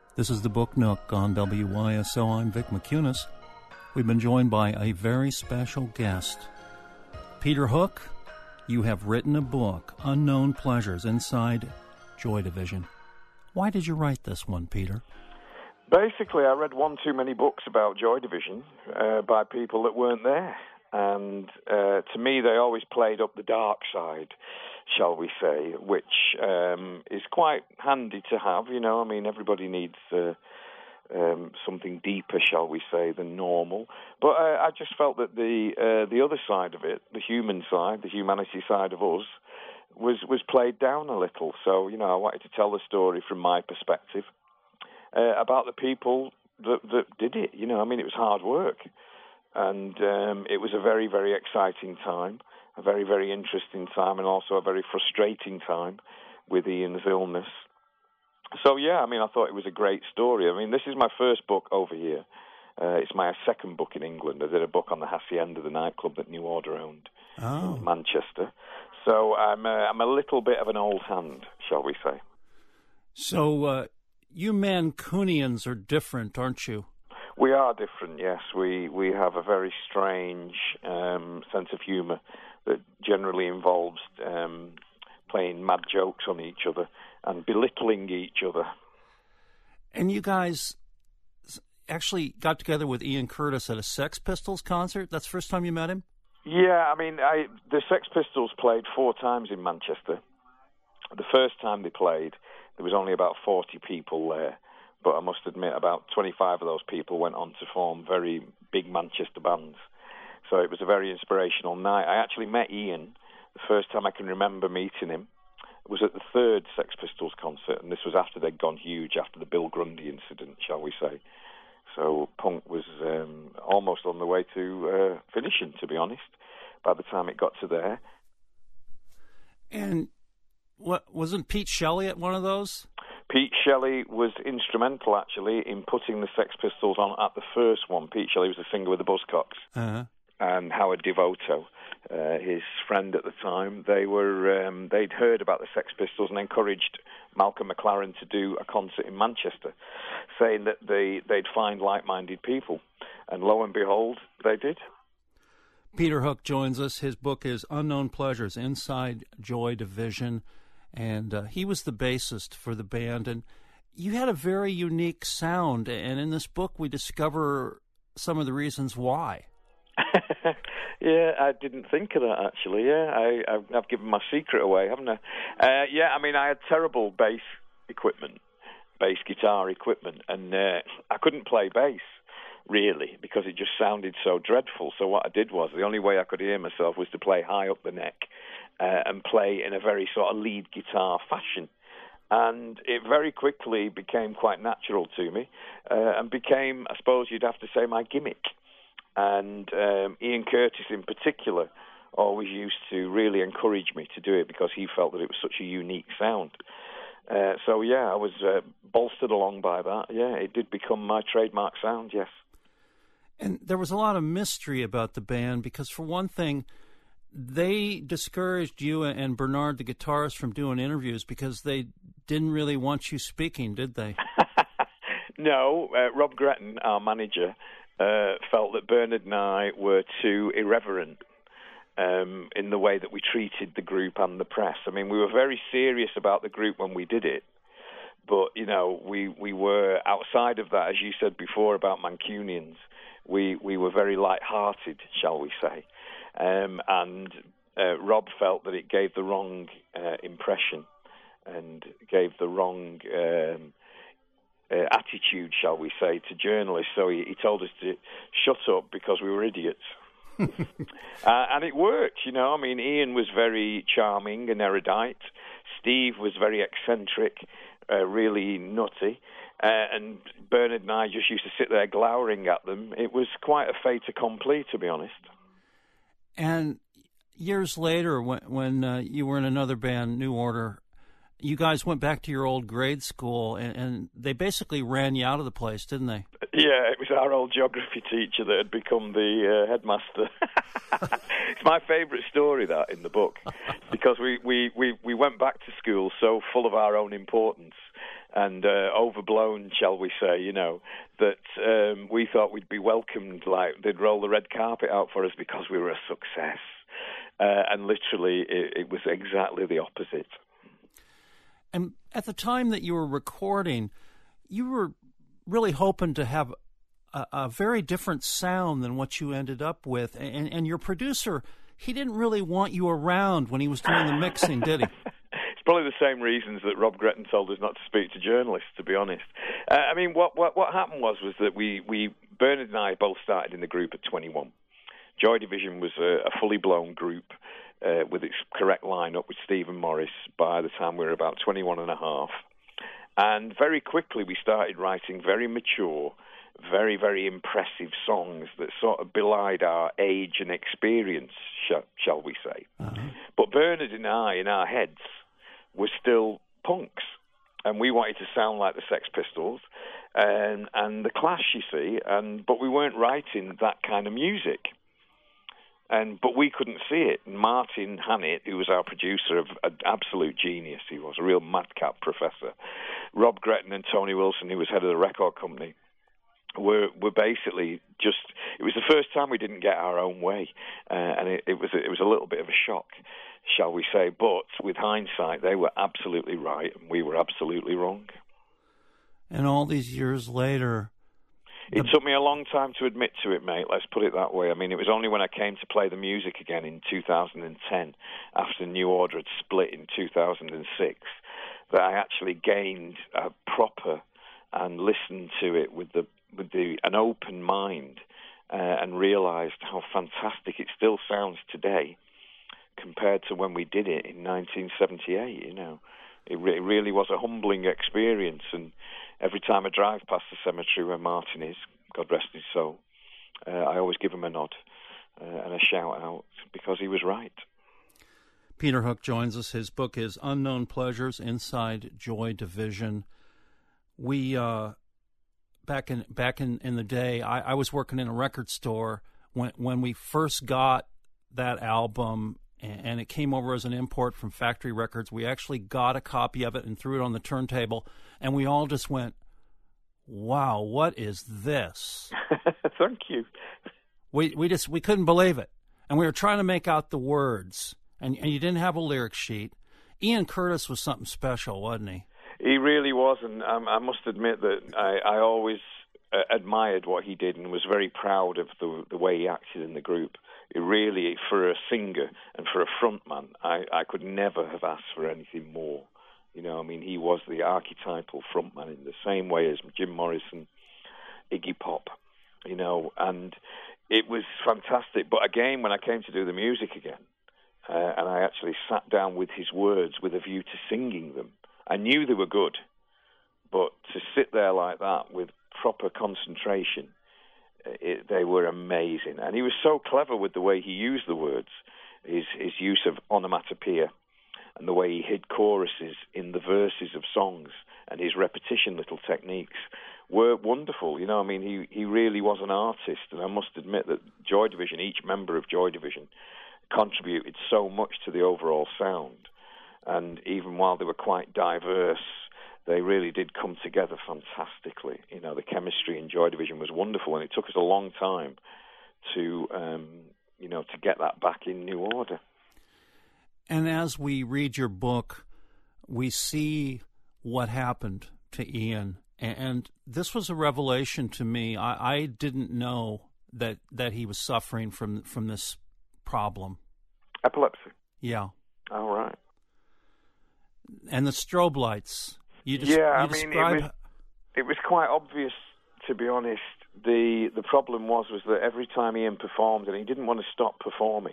This is the Book Nook on WYSO. I'm Vic McCunis. We've been joined by a very special guest. Peter Hook, you have written a book, Unknown Pleasures, Inside Joy Division. Why did you write this one, Peter? Basically, I read one too many books about Joy Division by people that weren't there. And to me, they always played up the dark side, shall we say, which is quite handy to have. You know, I mean, everybody needs something deeper, shall we say, than normal. But I just felt that the other side of it, the human side, the humanity side of us, was played down a little. So, you know, I wanted to tell the story from my perspective about the people that did it. You know, I mean, it was hard work. And it was a very, very exciting time, a very, very interesting time, and also a very frustrating time with Ian's illness. So, yeah, I mean, I thought it was a great story. I mean, this is my first book over here. It's my second book in England. I did a book on the Hacienda, the nightclub that New Order owned in Manchester. So I'm a little bit of an old hand, shall we say. So you Mancunians are different, aren't you? We are different, yes. We have a very strange sense of humour that generally involves playing mad jokes on each other and belittling each other. And you guys actually got together with Ian Curtis at a Sex Pistols concert? That's the first time you met him? Yeah, I mean, the Sex Pistols played 4 times in Manchester. The first time they played, there was only about 40 people there. But I must admit, about 25 of those people went on to form very big Manchester bands. So it was a very inspirational night. I actually met Ian. The first time I can remember meeting him was at the 3rd Sex Pistols concert, and this was after they'd gone huge, after the Bill Grundy incident, shall we say. So punk was almost on the way to finishing, to be honest, by the time it got to there. And wasn't Pete Shelley at one of those? Pete Shelley was instrumental, actually, in putting the Sex Pistols on at the first one. Pete Shelley was the singer with the Buzzcocks. Uh-huh. And Howard Devoto, his friend at the time, they'd heard about the Sex Pistols and encouraged Malcolm McLaren to do a concert in Manchester, saying that they'd find like-minded people. And lo and behold, they did. Peter Hook joins us. His book is Unknown Pleasures, Inside Joy Division. And he was the bassist for the band. And you had a very unique sound. And in this book, we discover some of the reasons why. Yeah, I didn't think of that, actually. Yeah, I've given my secret away, haven't I? Yeah, I mean, I had terrible bass guitar equipment, and I couldn't play bass, really, because it just sounded so dreadful. So what I did was, the only way I could hear myself was to play high up the neck and play in a very sort of lead guitar fashion. And it very quickly became quite natural to me and became, I suppose you'd have to say, my gimmick. And Ian Curtis in particular always used to really encourage me to do it because he felt that it was such a unique sound. So, yeah, I was bolstered along by that. Yeah, it did become my trademark sound, yes. And there was a lot of mystery about the band because, for one thing, they discouraged you and Bernard, the guitarist, from doing interviews because they didn't really want you speaking, did they? No, Rob Gretton, our manager, felt that Bernard and I were too irreverent in the way that we treated the group and the press. I mean, we were very serious about the group when we did it, but, you know, we were outside of that, as you said before about Mancunians, we were very light-hearted, shall we say. And Rob felt that it gave the wrong impression and gave the wrong attitude, shall we say, to journalists. So he told us to shut up because we were idiots. And it worked, you know. I mean, Ian was very charming and erudite. Steve was very eccentric, really nutty. And Bernard and I just used to sit there glowering at them. It was quite a fait accompli, to be honest. And years later, when you were in another band, New Order, you guys went back to your old grade school, and they basically ran you out of the place, didn't they? Yeah, it was our old geography teacher that had become the headmaster. It's my favourite story, that, in the book, because we went back to school so full of our own importance and overblown, shall we say, that we thought we'd be welcomed, like they'd roll the red carpet out for us because we were a success. And literally, it was exactly the opposite. And at the time that you were recording, you were really hoping to have a very different sound than what you ended up with. And your producer, he didn't really want you around when he was doing the mixing, did he? It's probably the same reasons that Rob Gretton told us not to speak to journalists, to be honest. I mean, what happened was that Bernard and I both started in the group at 21. Joy Division was a fully blown group with its correct lineup with Stephen Morris by the time we were about 21 and a half. And very quickly we started writing very mature, very, very impressive songs that sort of belied our age and experience, shall we say. Uh-huh. But Bernard and I, in our heads, were still punks. And we wanted to sound like the Sex Pistols and the Clash, you see. But we weren't writing that kind of music. But we couldn't see it. And Martin Hannett, who was our producer, an absolute genius, he was a real madcap professor. Rob Gretton and Tony Wilson, who was head of the record company, were basically just. It was the first time we didn't get our own way, and it was a little bit of a shock, shall we say? But with hindsight, they were absolutely right, and we were absolutely wrong. And all these years later. It took me a long time to admit to it, mate. Let's put it that way. I mean, it was only when I came to play the music again in 2010, after New Order had split in 2006, that I actually gained a proper and listened to it with an open mind and realised how fantastic it still sounds today compared to when we did it in 1978. It really was a humbling experience, and every time I drive past the cemetery where Martin is, God rest his soul, I always give him a nod and a shout out because he was right. Peter Hook joins us. His book is Unknown Pleasures Inside Joy Division. We back in the day, I was working in a record store when we first got that album. And it came over as an import from Factory Records. We actually got a copy of it and threw it on the turntable, and we all just went, "Wow, what is this?" Thank you. We couldn't believe it, and we were trying to make out the words, and you didn't have a lyric sheet. Ian Curtis was something special, wasn't he? He really was, and I must admit that I always admired what he did and was very proud of the way he acted in the group. It really, for a singer and for a frontman, I could never have asked for anything more. He was the archetypal frontman in the same way as Jim Morrison, Iggy Pop, and it was fantastic. But again, when I came to do the music again, and I actually sat down with his words with a view to singing them, I knew they were good, but to sit there like that with proper concentration, they were amazing. And he was so clever with the way he used the words, his use of onomatopoeia and the way he hid choruses in the verses of songs, and his repetition little techniques were wonderful. He really was an artist, and I must admit that Joy Division, each member of Joy Division, contributed so much to the overall sound. And even while they were quite diverse, they really did come together fantastically. The chemistry in Joy Division was wonderful, and it took us a long time to get that back in New Order. And as we read your book, we see what happened to Ian, and this was a revelation to me. I didn't know that he was suffering from this problem. Epilepsy. Yeah. All right. And the strobe lights. It was quite obvious, to be honest. The problem was that every time Ian performed, and he didn't want to stop performing,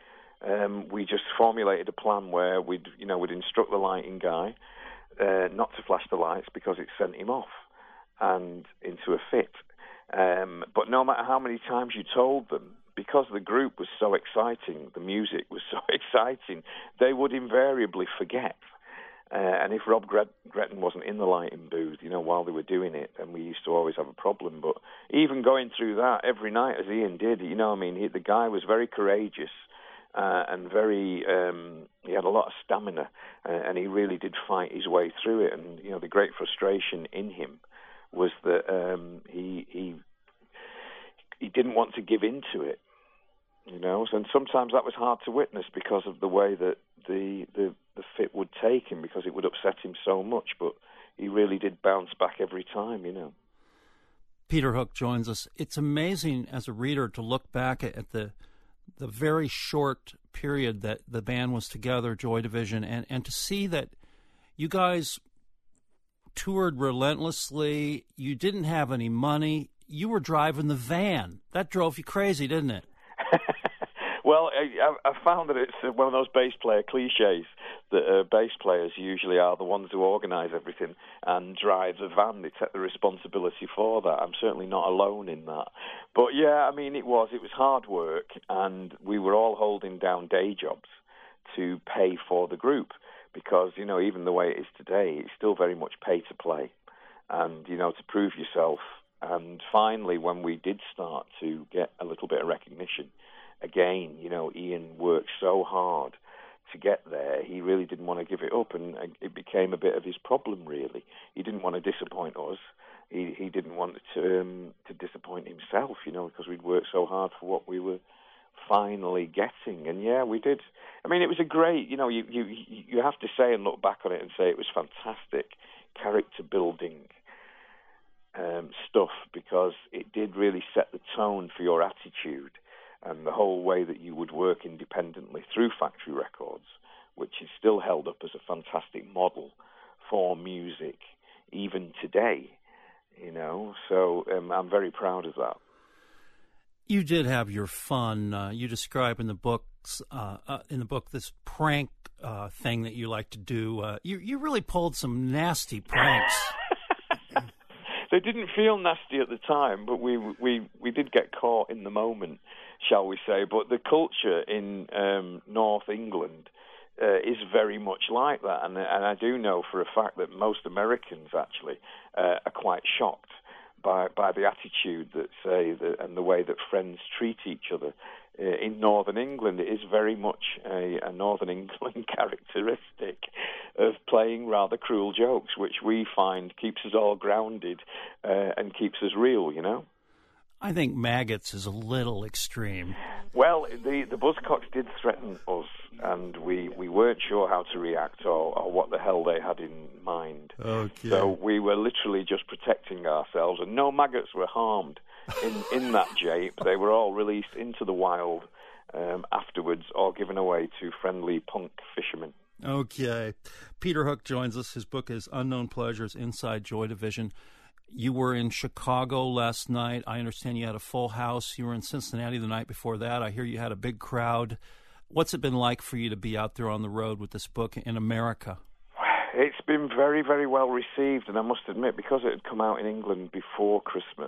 we just formulated a plan where we'd instruct the lighting guy not to flash the lights because it sent him off and into a fit. But no matter how many times you told them, because the group was so exciting, the music was so exciting, they would invariably forget. And if Rob Gretton wasn't in the lighting booth, while they were doing it, then we used to always have a problem. But even going through that every night, as Ian did, the guy was very courageous and very. He had a lot of stamina, and he really did fight his way through it. And the great frustration in him was that he didn't want to give in to it. And sometimes that was hard to witness because of the way that the fit would take him, because it would upset him so much. But he really did bounce back every time. Peter Hook joins us. It's amazing as a reader to look back at the very short period that the band was together, Joy Division, and to see that you guys toured relentlessly. You didn't have any money. You were driving the van. That drove you crazy, didn't it? Well, I found that it's one of those bass player cliches that bass players usually are the ones who organise everything and drive the van. They take the responsibility for that. I'm certainly not alone in that. But yeah, I mean, it was hard work, and we were all holding down day jobs to pay for the group because, even the way it is today, it's still very much pay to play and, to prove yourself. And finally, when we did start to get a little bit of recognition, again, Ian worked so hard to get there. He really didn't want to give it up, and it became a bit of his problem, really. He didn't want to disappoint us. He didn't want to disappoint himself, because we'd worked so hard for what we were finally getting. And yeah, we did. I mean, it was a great, you have to say and look back on it and say it was fantastic character building stuff, because it did really set the tone for your attitude and the whole way that you would work independently through Factory Records, which is still held up as a fantastic model for music even today, So I'm very proud of that. You did have your fun. You describe in the book this prank thing that you like to do. You really pulled some nasty pranks. They didn't feel nasty at the time, but we did get caught in the moment, shall we say. But the culture in North England is very much like that, and I do know for a fact that most Americans actually are quite shocked by the attitude and the way that friends treat each other. In Northern England, it is very much a Northern England characteristic of playing rather cruel jokes, which we find keeps us all grounded and keeps us real, I think maggots is a little extreme. Well, the Buzzcocks did threaten us, and we weren't sure how to react or what the hell they had in mind. Okay. So we were literally just protecting ourselves, and no maggots were harmed in that jape. They were all released into the wild afterwards or given away to friendly punk fishermen. Okay. Peter Hook joins us. His book is Unknown Pleasures, Inside Joy Division. You were in Chicago last night. I understand you had a full house. You were in Cincinnati the night before that. I hear you had a big crowd. What's it been like for you to be out there on the road with this book in America? It's been very, very well received, and I must admit, because it had come out in England before Christmas,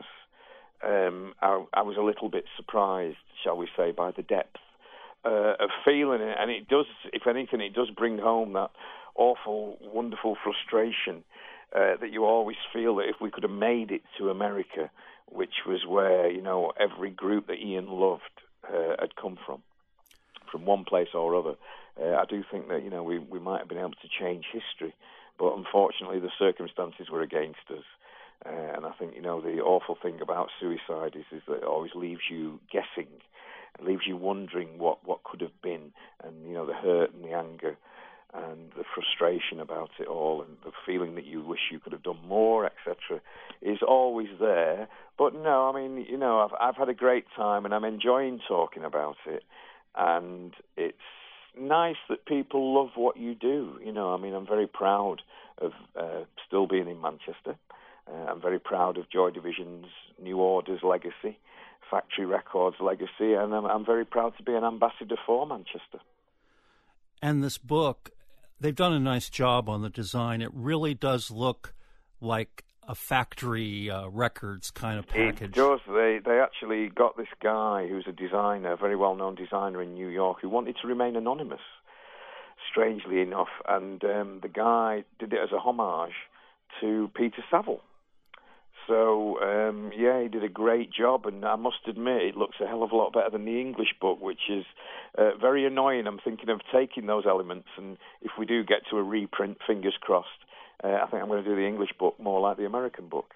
I was a little bit surprised, shall we say, by the depth of feeling it. And it does, if anything, it does bring home that awful, wonderful frustration that you always feel that if we could have made it to America, which was where, every group that Ian loved had come from one place or other, I do think that, we might have been able to change history. But unfortunately, the circumstances were against us. And I think, the awful thing about suicide is that it always leaves you guessing. It leaves you wondering what could have been. And, the hurt and the anger and the frustration about it all and the feeling that you wish you could have done more, etc., is always there. But no, I mean, I've had a great time and I'm enjoying talking about it. And it's nice that people love what you do. I'm very proud of still being in Manchester. I'm very proud of Joy Division's New Order's legacy, Factory Records' legacy, and I'm very proud to be an ambassador for Manchester. And this book, they've done a nice job on the design. It really does look like a Factory Records kind of package. It does. They actually got this guy who's a designer, a very well-known designer in New York, who wanted to remain anonymous, strangely enough. And the guy did it as a homage to Peter Saville. So, yeah, he did a great job, and I must admit it looks a hell of a lot better than the English book, which is very annoying. I'm thinking of taking those elements, and if we do get to a reprint, fingers crossed, I think I'm going to do the English book more like the American book.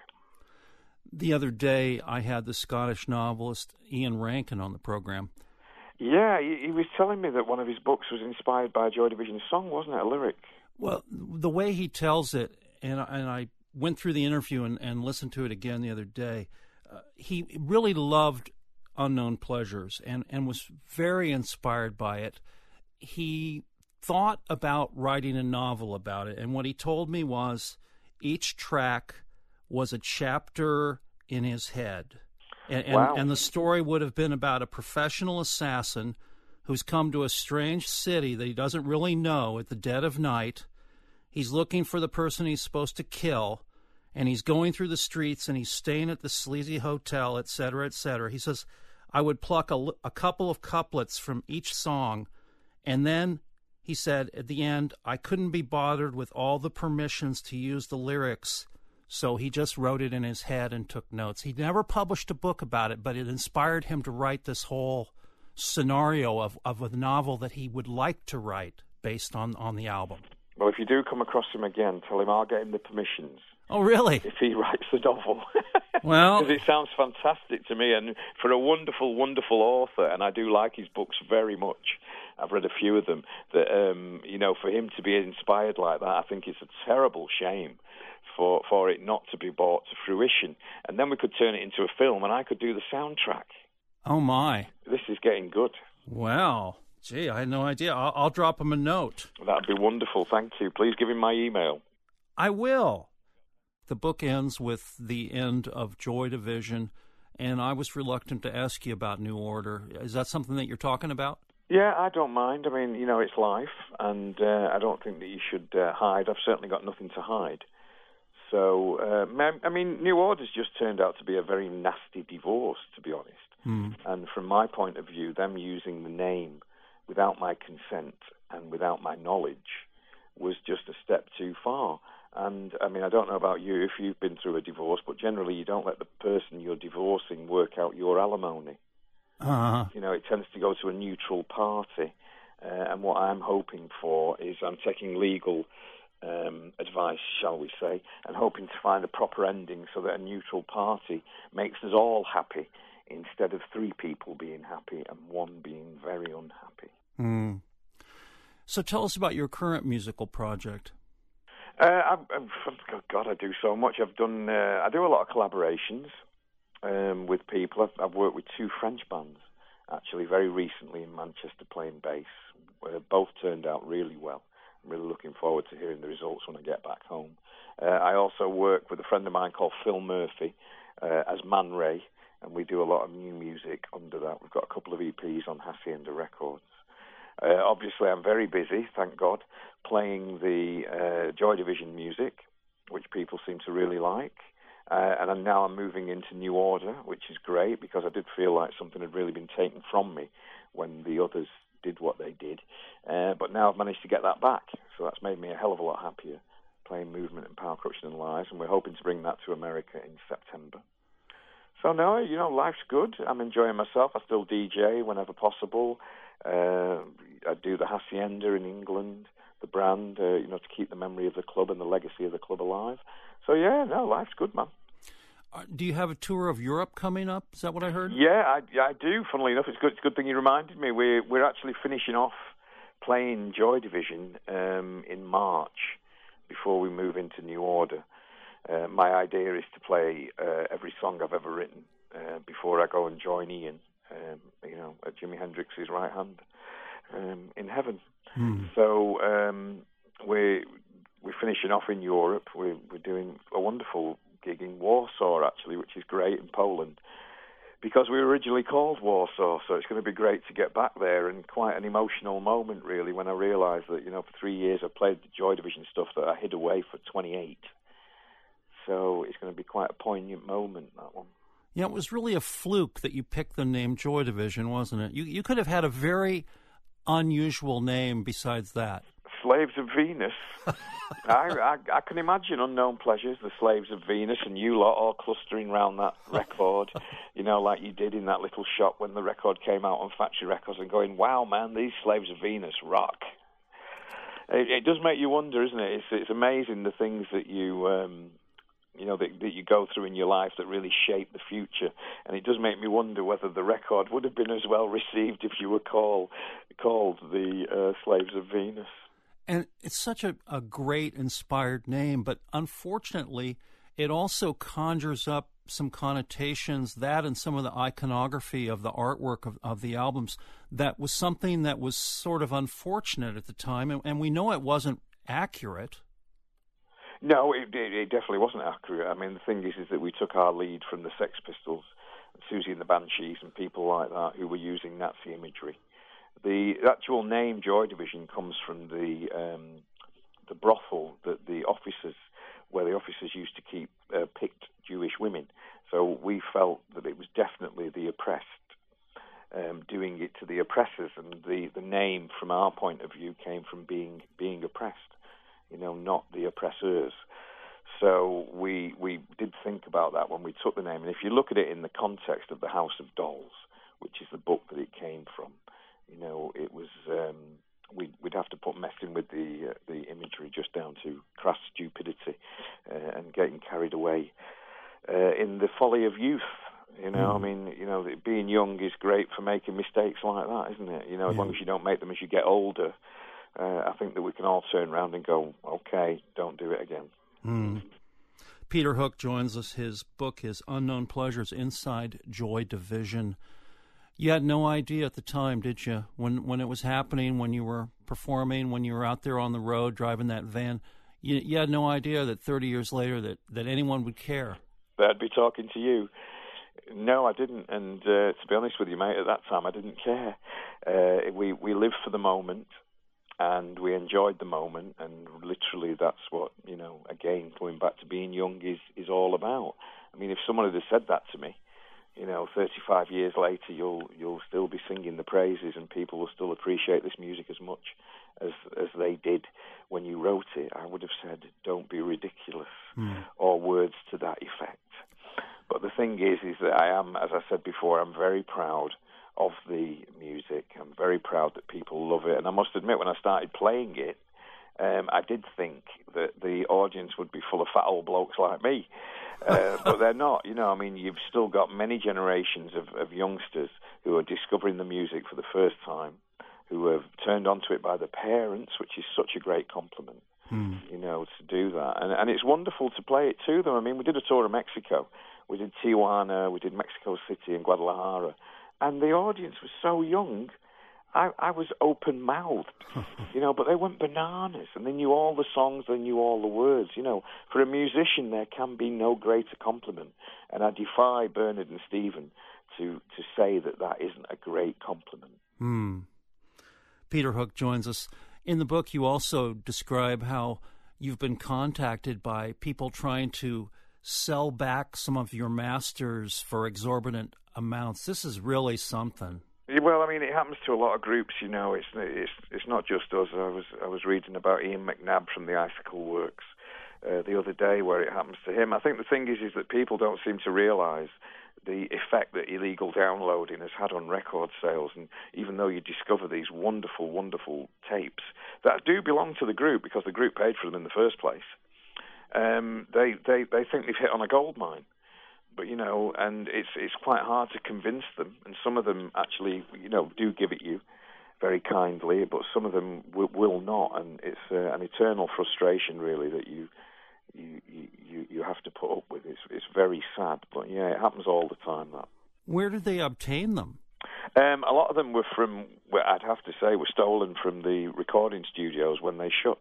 The other day, I had the Scottish novelist Ian Rankin on the program. Yeah, he was telling me that one of his books was inspired by a Joy Division song, wasn't it, a lyric? Well, the way he tells it, and I went through the interview and listened to it again the other day, he really loved Unknown Pleasures and was very inspired by it. He thought about writing a novel about it, and what he told me was each track was a chapter in his head. Wow. And the story would have been about a professional assassin who's come to a strange city that he doesn't really know at the dead of night. He's looking for the person he's supposed to kill, and he's going through the streets, and he's staying at the sleazy hotel, et cetera, et cetera. He says, I would pluck a couple of couplets from each song, and then, he said, at the end, I couldn't be bothered with all the permissions to use the lyrics, so he just wrote it in his head and took notes. He never published a book about it, but it inspired him to write this whole scenario of a novel that he would like to write based on the album. Well, if you do come across him again, tell him I'll get him the permissions. Oh, really? If he writes the novel. Well, because it sounds fantastic to me, and for a wonderful, wonderful author, and I do like his books very much. I've read a few of them. That for him to be inspired like that, I think it's a terrible shame for it not to be brought to fruition. And then we could turn it into a film, and I could do the soundtrack. Oh my! This is getting good. Wow. Gee, I had no idea. I'll drop him a note. That'd be wonderful. Thank you. Please give him my email. I will. The book ends with the end of Joy Division, and I was reluctant to ask you about New Order. Is that something that you're talking about? Yeah, I don't mind. I mean, it's life, and I don't think that you should hide. I've certainly got nothing to hide. So, New Order's just turned out to be a very nasty divorce, to be honest. Mm. And from my point of view, them using the name without my consent and without my knowledge was just a step too far. And, I mean, I don't know about you if you've been through a divorce, but generally you don't let the person you're divorcing work out your alimony. Uh-huh. It tends to go to a neutral party. And what I'm hoping for is I'm taking legal advice, shall we say, and hoping to find a proper ending so that a neutral party makes us all happy instead of three people being happy and one being very unhappy. Mm. So tell us about your current musical project. God, I do so much. I do a lot of collaborations with people. I've worked with two French bands, actually, very recently in Manchester playing bass. Both turned out really well. I'm really looking forward to hearing the results when I get back home. I also work with a friend of mine called Phil Murphy as Man Ray, and we do a lot of new music under that. We've got a couple of EPs on Hacienda Records. Obviously, I'm very busy, thank God, playing the Joy Division music, which people seem to really like. And now I'm moving into New Order, which is great because I did feel like something had really been taken from me when the others did what they did. But now I've managed to get that back, so that's made me a hell of a lot happier, playing Movement and Power, Corruption and Lies, and we're hoping to bring that to America in September. So, no, life's good. I'm enjoying myself. I still DJ whenever possible. I do the Hacienda in England, the brand, to keep the memory of the club and the legacy of the club alive. So, yeah, no, life's good, man. Do you have a tour of Europe coming up? Is that what I heard? Yeah, I do, funnily enough. It's a good thing you reminded me. We're actually finishing off playing Joy Division in March before we move into New Order. My idea is to play every song I've ever written before I go and join Ian, at Jimi Hendrix's right hand in heaven. Hmm. So we're finishing off in Europe. We're doing a wonderful gig in Warsaw, actually, which is great, in Poland, because we were originally called Warsaw, so it's going to be great to get back there, and quite an emotional moment, really, when I realised that, for 3 years I played the Joy Division stuff that I hid away for 28. So it's going to be quite a poignant moment, that one. Yeah, it was really a fluke that you picked the name Joy Division, wasn't it? You could have had a very unusual name besides that. Slaves of Venus. I can imagine Unknown Pleasures, the Slaves of Venus, and you lot all clustering around that record, like you did in that little shop when the record came out on Factory Records, and going, wow, man, these Slaves of Venus rock. It does make you wonder, isn't it? It's amazing the things that you that you go through in your life that really shape the future. And it does make me wonder whether the record would have been as well received if you were called the Slaves of Venus. And it's such a great, inspired name, but unfortunately, it also conjures up some connotations, that and some of the iconography of the artwork of the albums, that was something that was sort of unfortunate at the time, and we know it wasn't accurate. No, it definitely wasn't accurate. I mean, the thing is that we took our lead from the Sex Pistols, Siouxsie and the Banshees, and people like that who were using Nazi imagery. The actual name Joy Division comes from the brothel that the officers, where the officers used to keep picked Jewish women. So we felt that it was definitely the oppressed doing it to the oppressors, and the name, from our point of view, came from being oppressed. Not the oppressors. So we did think about that when we took the name. And if you look at it in the context of the House of Dolls, which is the book that it came from, it was we'd have to put messing with the imagery just down to crass stupidity and getting carried away in the folly of youth. I mean, being young is great for making mistakes like that, isn't it? As long as you don't make them as you get older. I think that we can all turn around and go, okay, don't do it again. Peter Hook joins us. His book is Unknown Pleasures, Inside Joy Division. You had no idea at the time, did you, when it was happening, when you were performing, when you were out there on the road driving that van, you had no idea that 30 years later that anyone would care? I'd be talking to you. No, I didn't, and to be honest with you, mate, at that time I didn't care. We lived for the moment. And we enjoyed the moment, and literally that's what, again, going back to being young is all about. I mean, if someone had said that to me, 35 years later, you'll still be singing the praises, and people will still appreciate this music as much as they did when you wrote it, I would have said, don't be ridiculous, or words to that effect. But the thing is that I am, as I said before, I'm very proud of the music. I'm very proud that people love it. And I must admit, when I started playing it, I did think that the audience would be full of fat old blokes like me. But they're not. I mean, you've still got many generations of youngsters who are discovering the music for the first time, who have turned onto it by their parents, which is such a great compliment, to do that. And it's wonderful to play it to them. I mean, we did a tour of Mexico. We did Tijuana, we did Mexico City and Guadalajara. And the audience was so young, I was open-mouthed, but they went bananas. And they knew all the songs, they knew all the words. For a musician, there can be no greater compliment. And I defy Bernard and Stephen to say that isn't a great compliment. Peter Hook joins us. In the book, you also describe how you've been contacted by people trying to sell back some of your masters for exorbitant amounts. This is really something. Well, I mean, it happens to a lot of groups. It's not just us. I was reading about Ian McNabb from the Icicle Works the other day, where it happens to him. I think the thing is that people don't seem to realise the effect that illegal downloading has had on record sales. And even though you discover these wonderful, wonderful tapes that do belong to the group because the group paid for them in the first place, they think they've hit on a gold mine. But, and it's quite hard to convince them. And some of them actually, do give it you very kindly, but some of them will not. And it's an eternal frustration, really, that you have to put up with. It's very sad, but, it happens all the time, that. Where did they obtain them? A lot of them were I'd have to say, were stolen from the recording studios when they shut.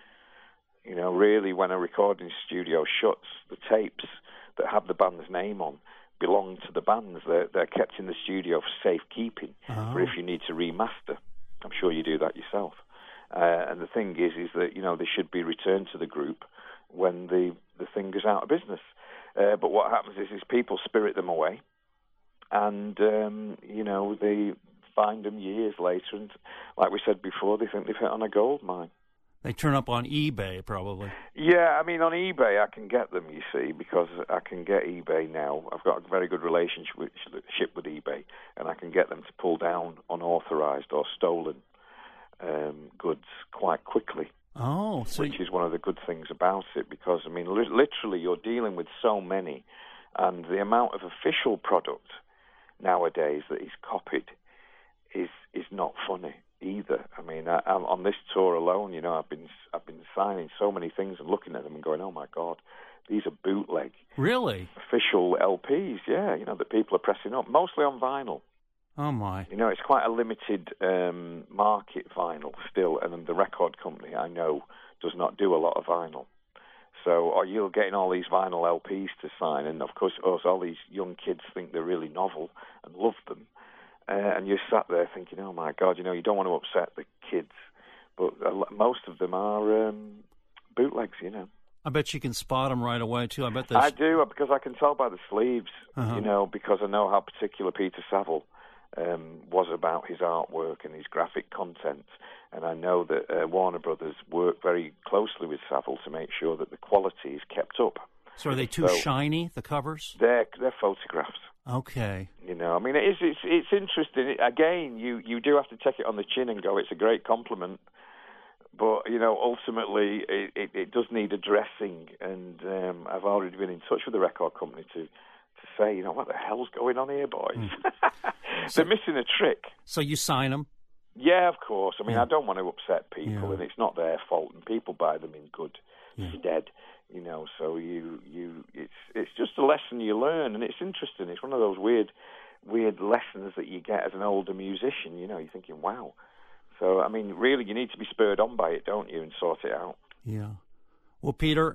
Really, when a recording studio shuts, the tapes that have the band's name on belong to the bands. They're kept in the studio for safekeeping, for if you need to remaster. I'm sure you do that yourself. And the thing is that, they should be returned to the group when the thing goes out of business. But what happens is people spirit them away, and, they find them years later, and like we said before, they think they've hit on a gold mine. They turn up on eBay, probably. Yeah, I mean, on eBay I can get them, you see, because I can get eBay now. I've got a very good relationship with eBay, and I can get them to pull down unauthorized or stolen goods quite quickly. Oh, so which is one of the good things about it, because, I mean, literally you're dealing with so many, and the amount of official product nowadays that is copied is not funny either. I mean, I'm on this tour alone, you know, I've been signing so many things and looking at them and going, oh my God, these are bootleg. Really? Official LPs, yeah, you know, that people are pressing up, mostly on vinyl. Oh my! You know, it's quite a limited market vinyl still, and the record company I know does not do a lot of vinyl. So, or you're getting all these vinyl LPs to sign, and of course, all these young kids think they're really novel and love them. And you're sat there thinking, oh my God, you know, you don't want to upset the kids, but most of them are bootlegs, you know. I bet you can spot them right away too. I do, because I can tell by the sleeves, you know, because I know how particular Peter Saville was about his artwork and his graphic content, and I know that Warner Brothers work very closely with Saville to make sure that the quality is kept up. So are they too shiny, the covers? They're photographs. Okay. You know, I mean, it's interesting. Again, you do have to take it on the chin and go, it's a great compliment. But, you know, ultimately, it does need addressing. And I've already been in touch with the record company to say, you know, what the hell's going on here, boys? They're missing a trick. So you sign them? Yeah, of course. I mean, I don't want to upset people, and it's not their fault, and people buy them in good stead. You know, so it's just a lesson you learn, and it's interesting. It's one of those weird lessons that you get as an older musician. You know, you're thinking, wow. So, I mean, really, you need to be spurred on by it, don't you, and sort it out. Yeah. Well, Peter,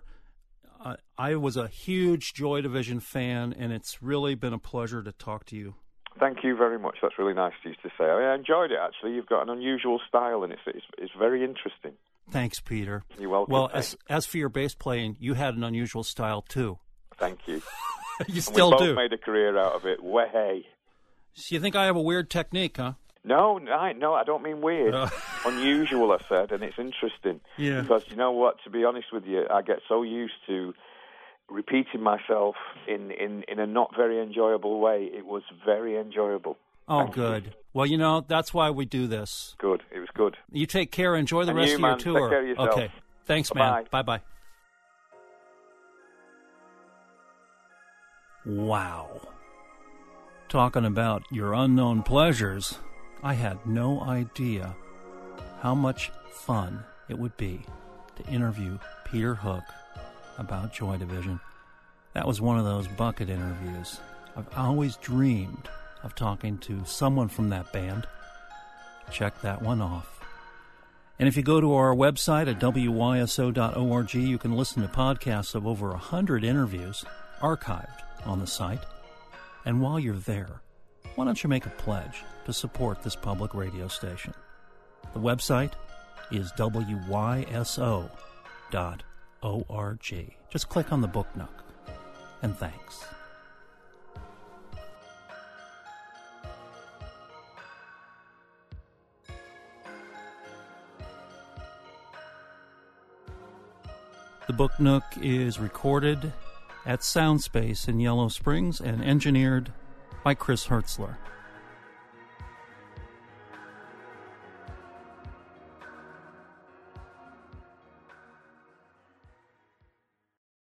I was a huge Joy Division fan, and it's really been a pleasure to talk to you. Thank you very much. That's really nice of you to say. I enjoyed it, actually. You've got an unusual style, and it's very interesting. Thanks, Peter. You're welcome. Well, as for your bass playing, you had an unusual style, too. Thank you. You still do. We both made a career out of it. Way. So you think I have a weird technique, huh? No, I don't mean weird. Unusual, I said, and it's interesting. Yeah. Because, you know what, to be honest with you, I get so used to repeating myself in a not very enjoyable way. It was very enjoyable. Oh, Thank good. you. Well, you know, that's why we do this. Good. It was good. You take care. Enjoy the and rest you, of your man. tour. Take care of yourself. Okay. Thanks, Bye-bye. man. Bye-bye. Wow. Talking about your unknown pleasures, I had no idea how much fun it would be to interview Peter Hook about Joy Division. That was one of those bucket interviews. I've always dreamed of talking to someone from that band. Check that one off. And if you go to our website at wyso.org, you can listen to podcasts of over 100 interviews archived on the site. And while you're there, why don't you make a pledge to support this public radio station? The website is wyso.org. Just click on the Book Nook. And thanks. The Book Nook is recorded at Soundspace in Yellow Springs and engineered by Chris Hertzler.